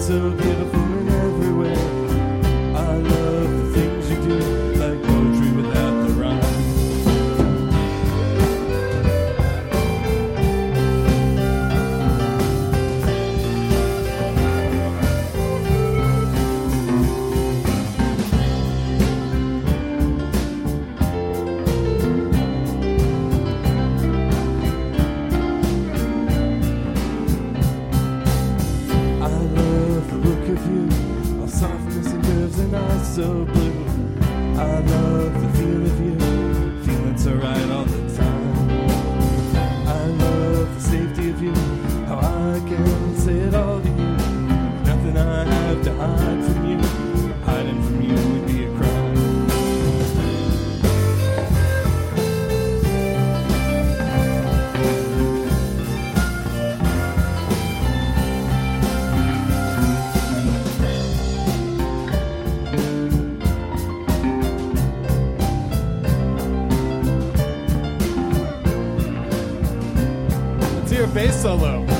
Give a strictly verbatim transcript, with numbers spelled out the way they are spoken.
so beautiful in every way. I love the things you do, like poetry without the rhyme. So blue. I love the feel of you, feeling so right all the time. I love the safety of you, how I can say it all to you. Nothing I have to hide from you, hiding from you would be a crime. Bass solo.